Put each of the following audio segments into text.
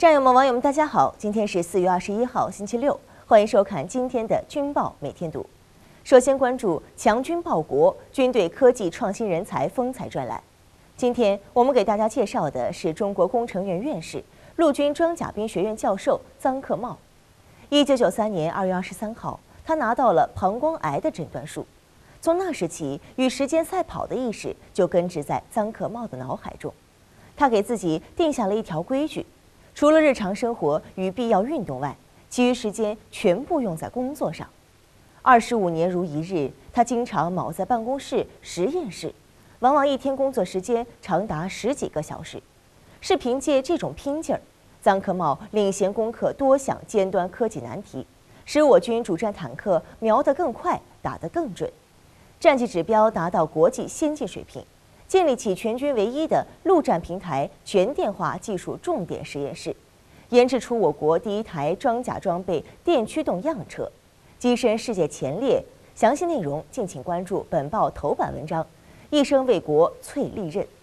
战友们、网友们，大家好！今天是4月21号，星期六，欢迎收看今天的军报每天读。首先关注强军报国，军队科技创新人才风采专栏。今天我们给大家介绍的是中国工程院院士、陆军装甲兵学院教授臧克茂。1993年2月23号，他拿到了膀胱癌的诊断书。从那时起，与时间赛跑的意识就根植在臧克茂的脑海中。他给自己定下了一条规矩。除了日常生活与必要运动外，其余时间全部用在工作上。25年如一日，他经常卯在办公室、实验室，往往一天工作时间长达10几个小时。是凭借这种拼劲儿，臧克茂领衔攻克多项尖端科技难题，使我军主战坦克瞄得更快，打得更准，战绩指标达到国际先进水平。建立起全军唯一的陆战平台全电化技术重点实验室，研制出我国第一台装甲装备电驱动样车，跻身世界前列。详细内容敬请关注本报头版文章。一生为国淬利刃。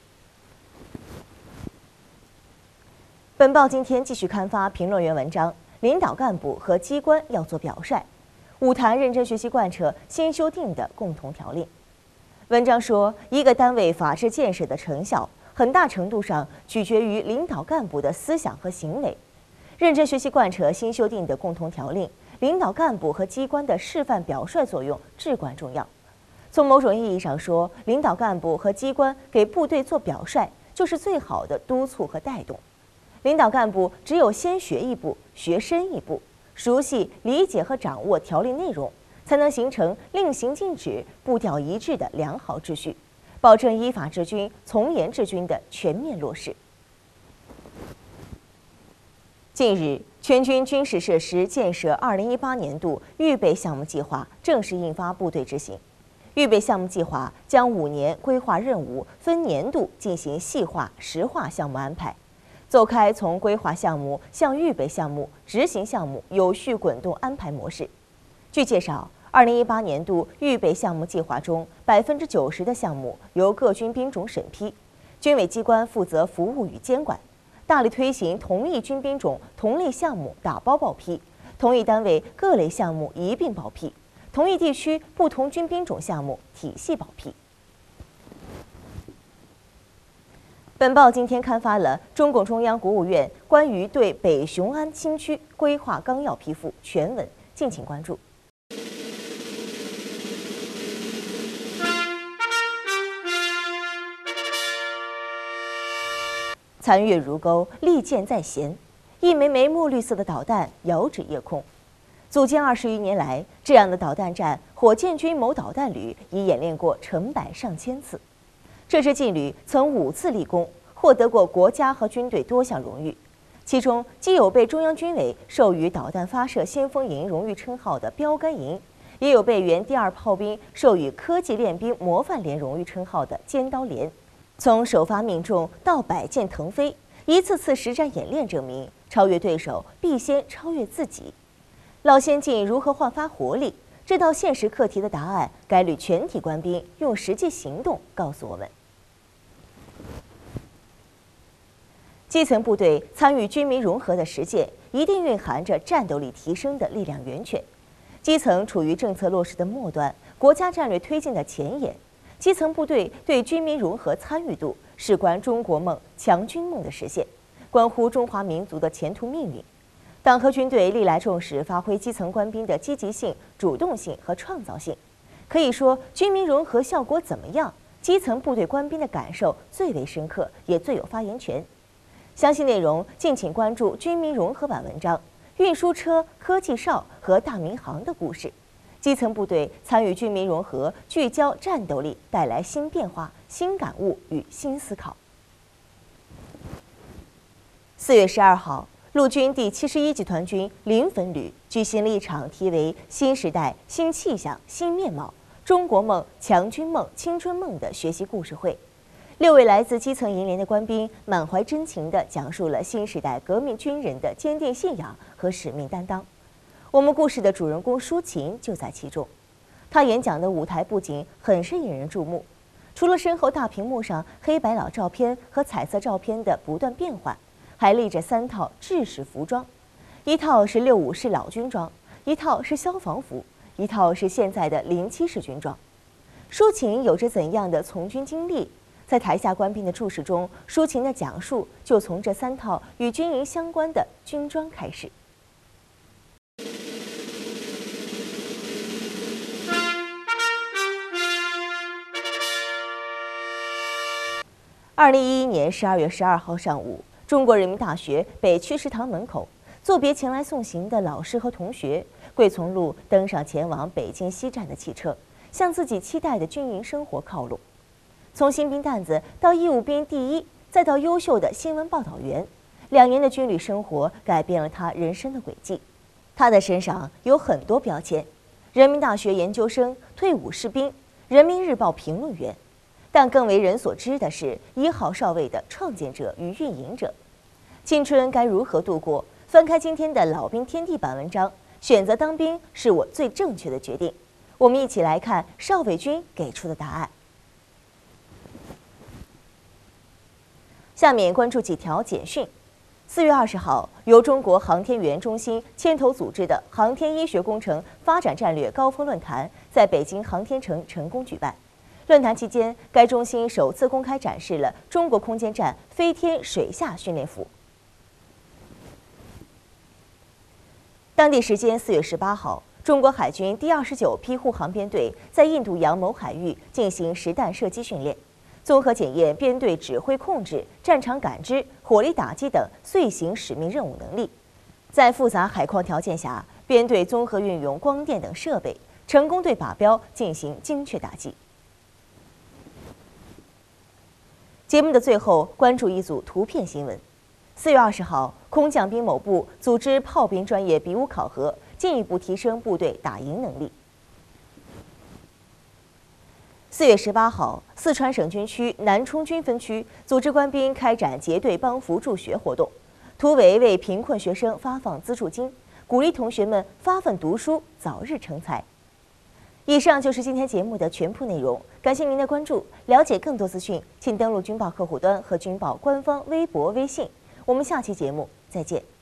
本报今天继续刊发评论员文章：领导干部和机关要做表率，五谈认真学习贯彻新修订的共同条令。文章说，一个单位法治建设的成效，很大程度上取决于领导干部的思想和行为。认真学习贯彻新修订的共同条令，领导干部和机关的示范表率作用至关重要。从某种意义上说，领导干部和机关给部队做表率，就是最好的督促和带动。领导干部只有先学一步，学深一步，熟悉、理解和掌握条令内容，才能形成令行禁止、步调一致的良好秩序，保证依法治军、从严治军的全面落实。近日，全军军事设施建设2018年度预备项目计划正式印发部队执行。预备项目计划将5年规划任务分年度进行细化、实化项目安排，走开从规划项目向预备项目、执行项目有序滚动安排模式。据介绍，2018年度预备项目计划中，90%的项目由各军兵种审批，军委机关负责服务与监管，大力推行同一军兵种同类项目打包报批，同一单位各类项目一并报批，同一地区不同军兵种项目体系报批。本报今天刊发了中共中央、国务院关于对北雄安新区规划纲要批复全文，敬请关注。残月如钩，利箭在弦，一枚枚墨绿色的导弹遥指夜空。组建20余年来，这样的导弹战火箭军某导弹旅已演练过成百上千次。这支劲旅曾5次立功，获得过国家和军队多项荣誉，其中既有被中央军委授予导弹发射先锋营荣誉称号的标杆营，也有被原第2炮兵授予科技练兵模范连荣誉称号的尖刀连。从首发命中到百箭腾飞，一次次实战演练证明，超越对手必先超越自己。老先进如何焕发活力？这道现实课题的答案，该旅全体官兵用实际行动告诉我们。基层部队参与军民融合的实践，一定蕴含着战斗力提升的力量源泉。基层处于政策落实的末端，国家战略推进的前沿。基层部队对军民融合参与度，事关中国梦、强军梦的实现，关乎中华民族的前途命运。党和军队历来重视发挥基层官兵的积极性、主动性和创造性。可以说，军民融合效果怎么样，基层部队官兵的感受最为深刻，也最有发言权。详细内容敬请关注军民融合版文章：运输车、科技哨和大民航的故事。基层部队参与军民融合，聚焦战斗力，带来新变化、新感悟与新思考。4月12号，陆军第71集团军临汾旅举行了一场题为“新时代、新气象、新面貌：中国梦、强军梦、青春梦”的学习故事会。6位来自基层营连的官兵满怀真情地讲述了新时代革命军人的坚定信仰和使命担当。我们故事的主人公舒琴就在其中，他演讲的舞台布景很是引人注目，除了身后大屏幕上黑白老照片和彩色照片的不断变换， 还立着3套制式服装，一套是65式老军装，一套是消防服，一套是现在的07式军装。舒琴有着怎样的从军经历？在台下官兵的注视中，舒琴的讲述就从这3套与军营相关的军装开始。2011年12月12号上午，中国人民大学北区食堂门口，作别前来送行的老师和同学，桂从路登上前往北京西站的汽车，向自己期待的军营生活靠拢。从新兵蛋子到义务兵第1，再到优秀的新闻报道员，2年的军旅生活改变了他人生的轨迹。他的身上有很多标签：人民大学研究生、退伍士兵、人民日报评论员。但更为人所知的是1号少尉的创建者与运营者。青春该如何度过？翻开今天的老兵天地版文章，选择当兵是我最正确的决定。我们一起来看邵伟军给出的答案。下面关注几条简讯。4月20号，由中国航天员中心牵头组织的航天医学工程发展战略高峰论坛在北京航天城成功举办。论坛期间，该中心首次公开展示了中国空间站飞天水下训练服。当地时间4月18号，中国海军第29批护航编队在印度洋某海域进行实弹射击训练，综合检验编队指挥控制、战场感知、火力打击等遂行使命任务能力。在复杂海况条件下，编队综合运用光电等设备，成功对靶标进行精确打击。节目的最后，关注一组图片新闻。4月20号，空降兵某部组织炮兵专业比武考核，进一步提升部队打赢能力。4月18号，四川省军区南充军分区组织官兵开展结对帮扶助学活动，图为贫困学生发放资助金，鼓励同学们发奋读书，早日成才。以上就是今天节目的全部内容，感谢您的关注。了解更多资讯，请登录军报客户端和军报官方微博、微信。我们下期节目再见。